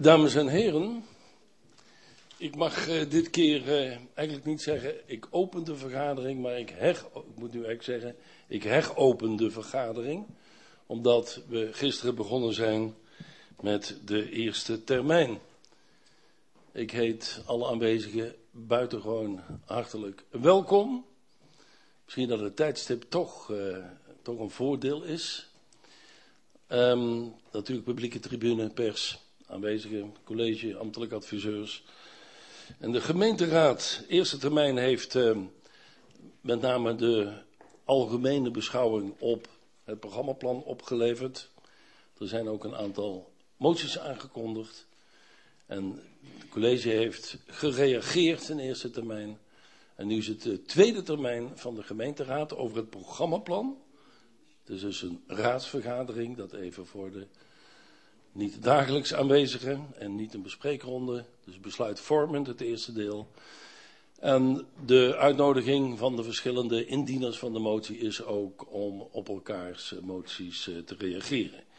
Dames en heren, ik mag dit keer eigenlijk niet zeggen, ik open de vergadering, maar ik moet nu eigenlijk zeggen, ik heropen de vergadering, omdat we gisteren begonnen zijn met de eerste termijn. Ik heet alle aanwezigen buitengewoon hartelijk welkom. Misschien dat het tijdstip toch een voordeel is. Natuurlijk publieke tribune, pers, aanwezigen, college, ambtelijke adviseurs. En de gemeenteraad, eerste termijn, heeft met name de algemene beschouwing op het programmaplan opgeleverd. Er zijn ook een aantal moties aangekondigd. En het college heeft gereageerd in eerste termijn. En nu is het de tweede termijn van de gemeenteraad over het programmaplan. Het is dus een raadsvergadering, dat even voor de niet dagelijks aanwezigen en niet een bespreekronde. Dus besluitvormend, het eerste deel. En de uitnodiging van de verschillende indieners van de motie is ook om op elkaars moties te reageren.